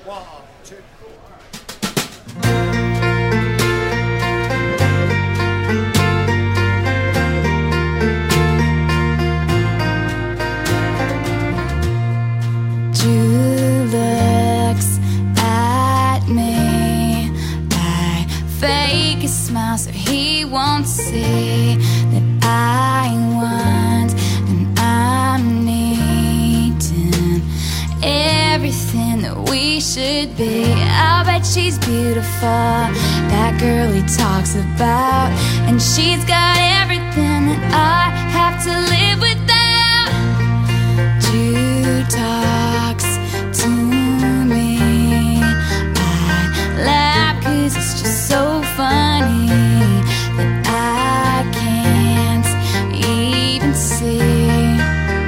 1, 2. Drew looks at me. I fake a smile so he won't see that I want and I'm needing everything that we should be. I bet she's beautiful, that girl he talks about, and she's got everything that I have to live without. Drew talks to me. I laugh 'cause it's just so funny that I can't even see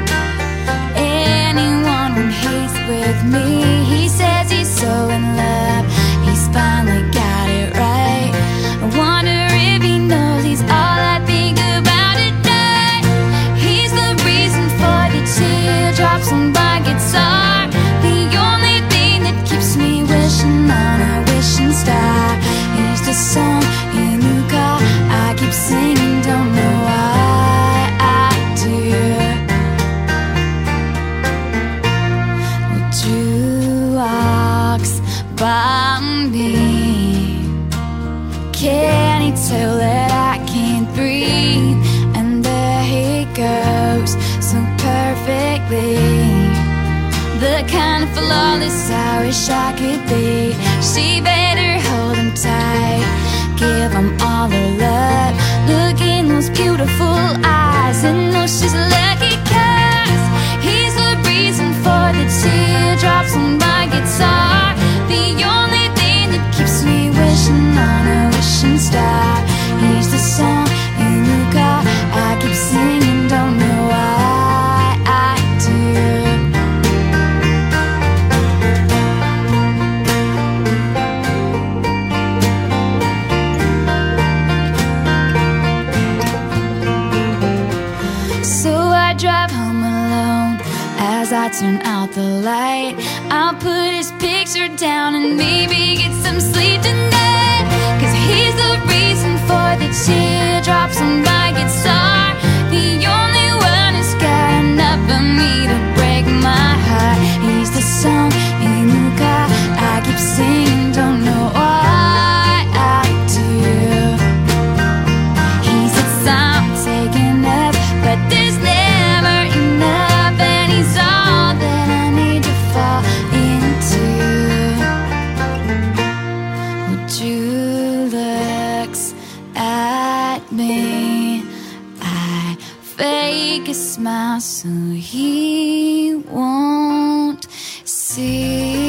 anyone when he's with me. He says he's so in love, he's finally got it right. I wonder if he knows he's all I think about at night. He's the reason for the teardrops on my guitar, the only thing that keeps me wishing on a wishing star. He's the song in the car I keep singing, don't know why I do. Well, Drew walks by me. Can he tell that I can't breathe? And there he goes so perfectly, the kind of flawless I wish I could be. She better hold him tight, give him all her love. Look in those beautiful eyes and know she's lucky, 'cause he's the reason for the teardrops on my guitar, the only thing that keeps me wishing on a wishing star. He's the song in the car I keep singing, don't know why I do. So I drive home alone. As I turn out the light, I'll put his picture down and maybe get some sleep tonight. 'Cause he's the reason for the teardrops on my guitar, the only one who's got enough for me to break my heart. He's the song in the car I keep singing, don't know why I do. He says I'm taking up, but there's never enough, and he's all that I need to fall into. Well, Drew looks at me. I fake a smile so he won't see.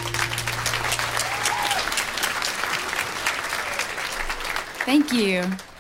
Thank you.